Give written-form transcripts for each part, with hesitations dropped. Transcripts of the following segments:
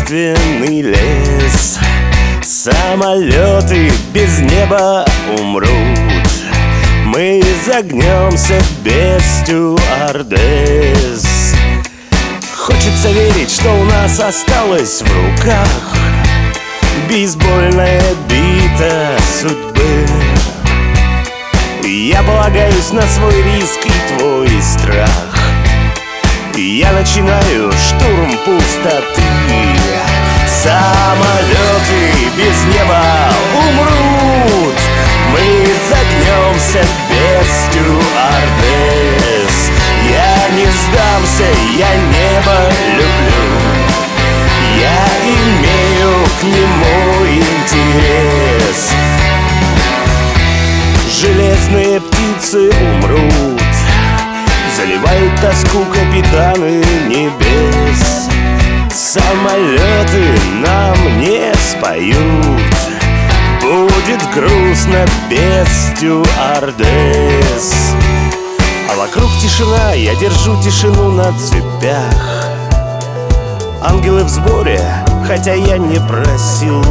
таинственный лес. Самолеты без неба умрут, мы загнемся без стюардесс. Хочется верить, что у нас осталось в руках бейсбольная бита судьбы. Я полагаюсь на свой риск и твой страх. Я начинаю штурм пустоты. Самолеты без неба умрут, мы загнемся без стюардесс. Я не сдамся, я небо люблю, я имею к нему интерес. Железные птицы умрут, заливают тоску капитаны небес. Самолеты нам не споют, будет грустно без стюардесс. А вокруг тишина, я держу тишину на цепях. Ангелы в сборе, хотя я не просил.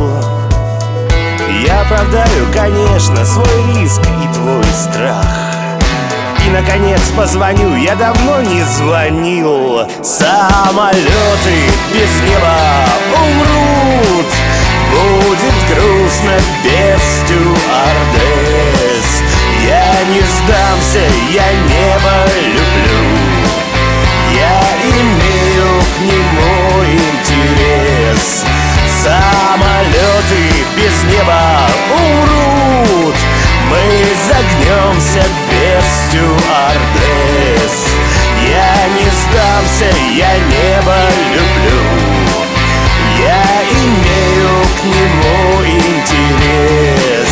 Я оправдаю, конечно, свой риск и твой страх. И, наконец, позвоню, я давно не звонил. Самолеты без неба умрут, будет грустно без стюардесс. Я не сдамся, я небо люблю, я имею к нему интерес. Самолеты без неба умрут, мы загнемся без стюардесс. Я не сдамся, я небо люблю, я имею к нему интерес.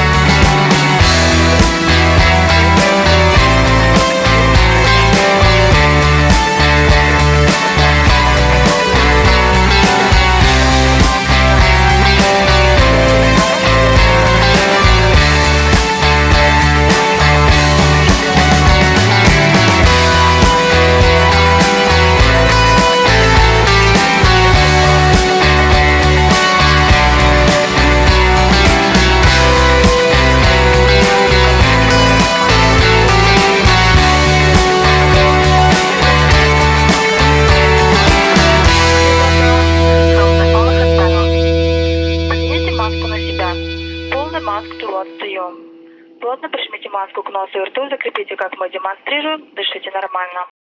Полный маск to прием. Плотно прижмите маску к носу и рту, закрепите, как мы демонстрируем, дышите нормально.